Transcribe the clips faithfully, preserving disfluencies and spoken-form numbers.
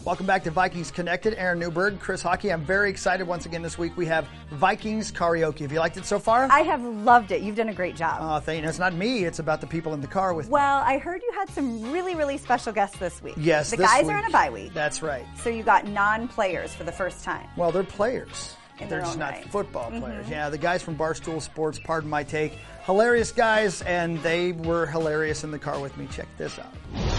Welcome back to Vikings Connected. Aaron Newberg, Chris Hockey. I'm very excited once again this week. We have Vikings karaoke. Have you liked it so far? I have loved it. You've done a great job. Oh, thank you. It's not me. It's about the people in the car with me. Well, I heard you had some really, really special guests this week. Yes, The this guys week. are on a bye week. That's right. So you got non-players for the first time. Well, they're players. In They're their just own not right. football players. Mm-hmm. Yeah, the guys from Barstool Sports, pardon my take. Hilarious guys, and they were hilarious in the car with me. Check this out.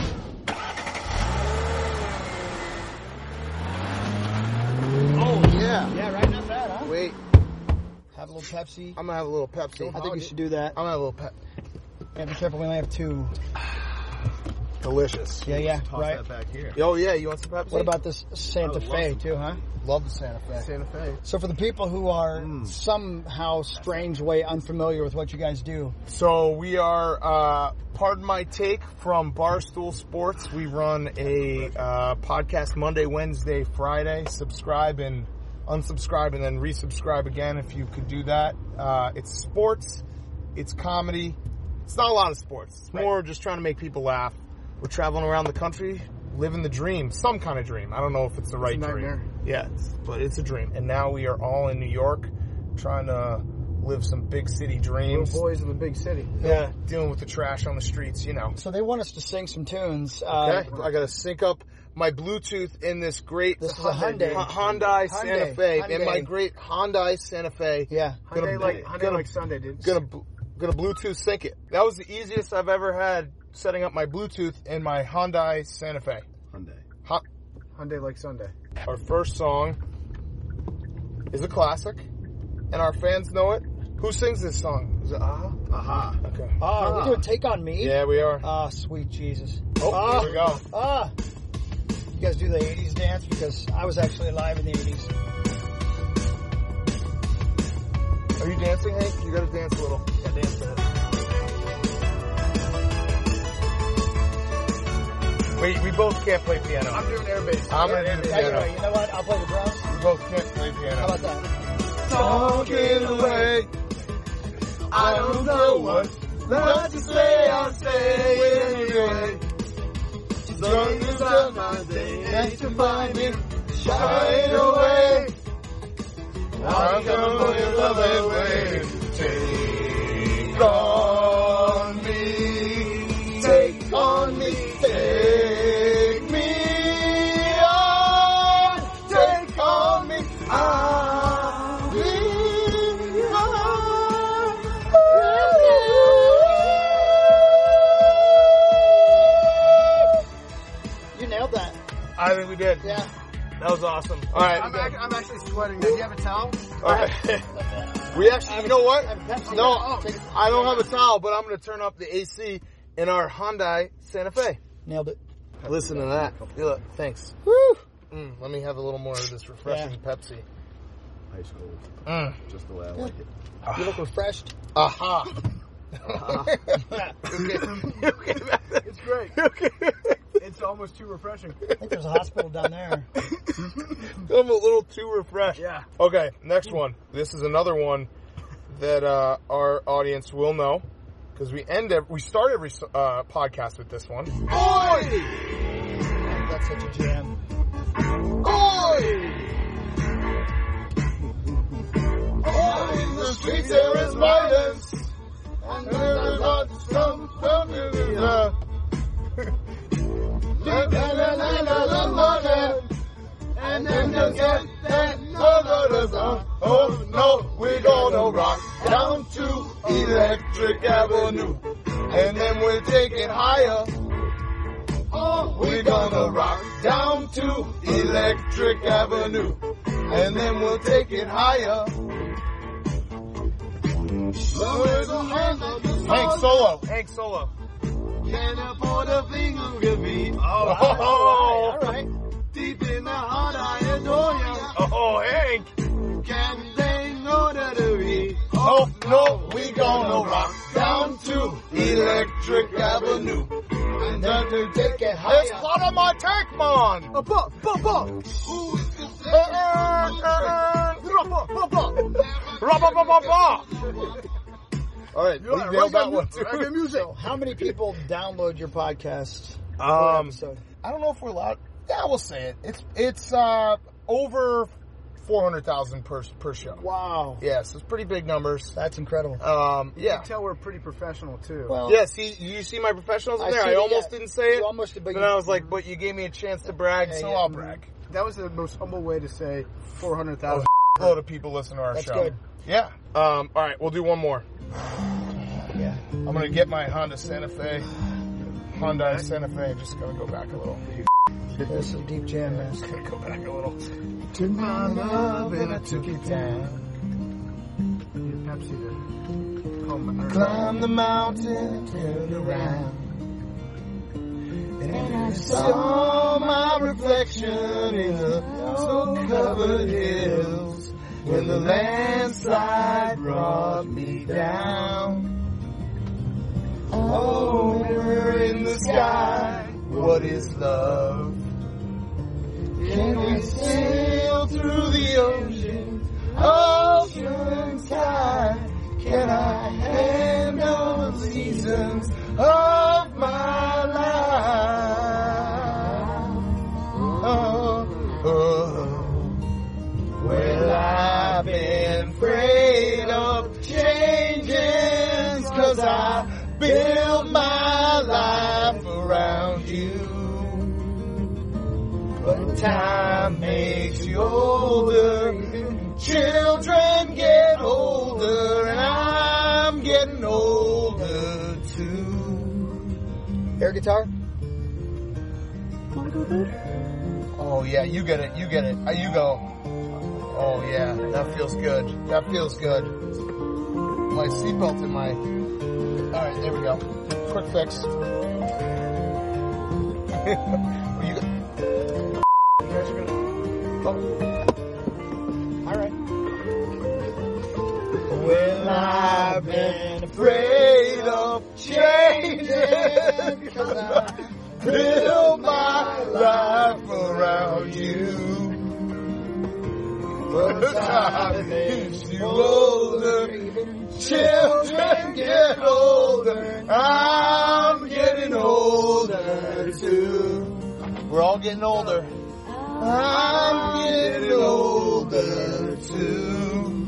Oh, yeah. Yeah, right? Not bad, huh? Wait, Have a little Pepsi. I'm gonna have a little Pepsi. I think you should do that. I'm gonna have a little Pep. Yeah, be careful. We only have two. Delicious. Yeah, yeah, Toss right. that back here. Oh, yeah, you want some Pepsi? What about this Santa I would love Fe, some. too, huh? Love the Santa Fe. Santa Fe. So for the people who are Mm. somehow strange way unfamiliar with what you guys do, So we are, uh, pardon my take, from Barstool Sports. We run a uh, podcast Monday, Wednesday, Friday. Subscribe and unsubscribe and then resubscribe again if you could do that. Uh, it's sports. It's comedy. It's not a lot of sports. It's more just trying to make people laugh. We're traveling around the country, living the dream, some kind of dream. I don't know if it's the right a nightmare. dream. Yeah, it's, but it's a dream. And now we are all in New York trying to live some big city dreams. Little boys in the big city. Yeah, dealing with the trash on the streets, you know. so they want us to sing some tunes. Uh, Okay, I gotta sync up my Bluetooth in this great This is a Hyundai. Hy- Hyundai Santa Hyundai. Fe, Hyundai. in my great Hyundai Santa Fe. Yeah. Gonna, Hyundai like, Hyundai gonna, like Sunday, dude. gonna, bl- gonna Bluetooth sync it. That was the easiest I've ever had setting up my Bluetooth in my Hyundai Santa Fe. Hyundai. Hy- Hyundai like Sunday. Our first song is a classic, and our fans know it. Who sings this song? Is it Aha? Aha. Okay. Ah, are we doing Take On Me? Yeah, we are. Ah, sweet Jesus. Oh, ah, here we go. Ah. You guys do the eighties dance? Because I was actually alive in the eighties. Are you dancing, Hank? You gotta dance a little. Yeah, dance that. Wait, we both can't play piano. I'm doing air bass. I'm gonna do the Anyway, piano. you know what? I'll play the drums. We both can't play piano. How about that? Talking away. I don't know what not to say. I'll say it anyway. Sun is on my day, and to find me, shine away. I'm coming for your love away. Take on me, take on me, take me on, take on me. I'll be You nailed that. I think we did. Yeah. That was awesome. All right. I'm, act- I'm actually sweating. Do you have a towel? All right. We actually, you know what? I have a Pepsi. No, Oh, take it. I don't have a towel, but I'm going to turn up the A C in our Hyundai Santa Fe. Nailed it. Listen to that. Yeah, thanks. Woo! Mm, let me have a little more of this refreshing Yeah. Pepsi. Ice cold. Mm. Just the way I like it. You look refreshed. Aha. Uh-huh. okay. Okay. It's great. Okay. It's almost too refreshing. I think there's a hospital down there. I'm a little too refreshed. Yeah. Okay, next one. This is another one that uh, our audience will know because we end every, we start every uh, podcast with this one. Oi! That's such a jam. Oi! Oi! In the streets there is violence, and there is not some community. And then you get that another song. Oh no, we're gonna rock down to Electric Avenue, and then we'll take it higher. Oh, we're gonna rock down to Electric Avenue, and then we'll take it higher. Hank Solo, Hank Solo. Can't afford a thing who give me. Oh, All right. Deep in the heart, I adore you. oh, Hank. Can they know that we? Oh no, we gonna rock down to Electric Avenue, and then we take it higher. It's part of my tank, man. A bu- bu- bu- Who is this? Uh, uh, uh, Ra-ba-ba-ba-ba. All right, we Yeah, nailed that reggae one mu- too. reggae music. So how many people download your podcast per Um, episode? I don't know if we're allowed. Yeah, we'll say it. It's it's uh, over four hundred thousand per per show. Wow. Yes, it's pretty big numbers. That's incredible. Um, You yeah. can tell we're pretty professional, too. Well, Yeah, see, you see my professionals in I there? see I it, almost yeah. didn't say it. You almost did, but but you- I was like, but you gave me a chance to brag, Yeah, so yeah. I'll brag. That was the most humble way to say four hundred thousand. A lot of people listen to our That's show. good. Yeah. Um, all right, we'll do one more. Yeah. I'm going to get my Honda Santa Fe. Hyundai Santa Fe. Just going to go back a little. This is a deep jam, man. Just going to go back a little. Took my love and I took it down. Pepsi to calm my Climbed the mountain, turned around. And I saw my reflection in the snow-covered hills when the landslide brought me down. Oh, mirror in the sky, what is love? Can we sail through the ocean, ocean tide? Can I handle the seasons of my life? Oh, oh. Well, I've been afraid of changes, 'cause I built my life around you. But time makes you older, children get older, and I'm getting older too. Air guitar? Oh yeah, you get it, you get it. Uh, you go. Oh yeah, that feels good. That feels good. My seatbelt in my... Alright, there we go. Quick fix. Well, you, you guys are gonna... Oh. Alright. Well, I've been afraid of changing, 'cause I built my life around you. But time makes you older, children get older, I'm getting older too. We're all getting older. I'm getting older too.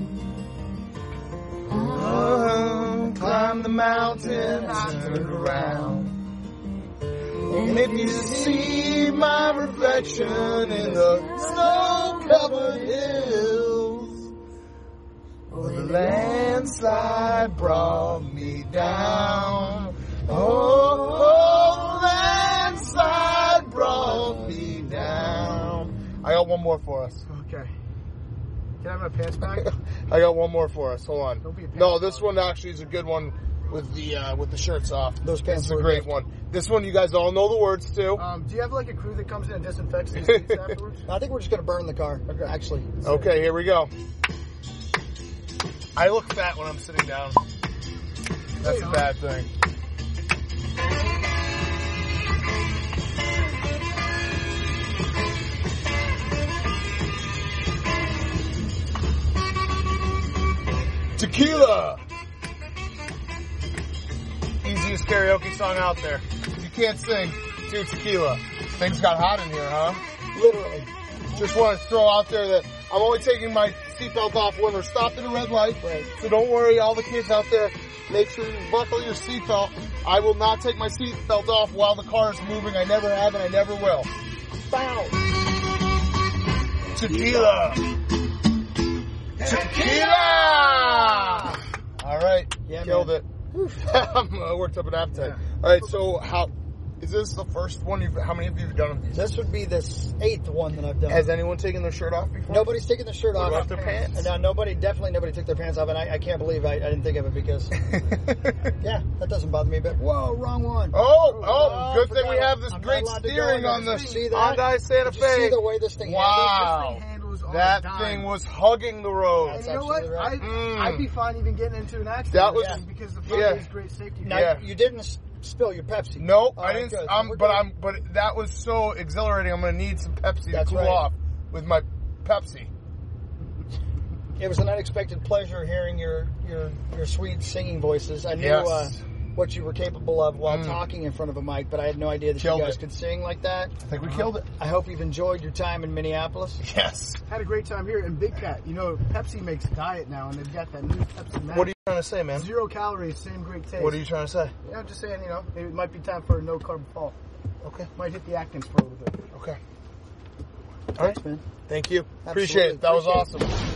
Oh, climb the mountain, turn around. And if you see my reflection in the snow-covered hills, well, the landslide brought me down. Oh, oh, landslide brought me down. I got one more for us. Okay. Can I have my pants back? I got one more for us. Hold on. Don't be a No, pants this one actually is a good one with the uh, with the shirts off. Those pants This is a were great good. one. This one you guys all know the words to. Um, do you have like a crew that comes in and disinfects these seats afterwards? I think we're just going to burn the car, actually. Okay, here we go. I look fat when I'm sitting down. That's a bad thing. Tequila! Easiest karaoke song out there. If you can't sing, do tequila. Things got hot in here, huh? Literally. Just want to throw out there that I'm only taking my seatbelt off when we're stopped at a red light. Right. So don't worry, all the kids out there, make sure you buckle your seatbelt. I will not take my seatbelt off while the car is moving. I never have and I never will. Bow. Tequila. Tequila! All right. Yeah, Killed man. it. I'm uh, worked up an appetite. All right, so how... Is this the first one you've... How many of you have done of these? This would be the eighth one that I've done. Has anyone taken their shirt off before? Nobody's taking their shirt What off. about their pants? And, uh, nobody, definitely nobody took their pants off, and I, I can't believe I, I didn't think of it because, yeah, that doesn't bother me. But whoa, wrong one. Oh, oh, Oh, good forgot thing we it. have this I'm not great allowed to go steering there. on the See that? Hyundai Santa Did you see Fe. the way this thing Wow. This thing handles on That a dime. thing was hugging the road. And That's you know what? absolutely right. I, Mm. I'd be fine even getting into an accident. That was- yeah, because the front yeah. is great safety. Now, Yeah. you didn't s- spill your Pepsi. Nope, All I right, didn't. good. I'm, We're but good. I'm. But that was so exhilarating. I'm going to need some Pepsi That's to cool right. off with my Pepsi. It was an unexpected pleasure hearing your your, your sweet singing voices. I knew Yes. uh, what you were capable of while Mm. talking in front of a mic, but I had no idea that Killed you guys it. could sing like that. I think we killed it. I hope you've enjoyed your time in Minneapolis. Yes. Had a great time here in Big Cat. You know, Pepsi makes diet now, and they've got that new Pepsi Max. What are you trying to say, man? Zero calories, same great taste. What are you trying to say? Yeah, I'm just saying, you know, maybe it might be time for a no-carb fall. Okay. Might hit the Atkins for a little bit. Okay. All right. Thanks, man. Thank you. Absolutely. Appreciate it. That was Appreciate it. awesome.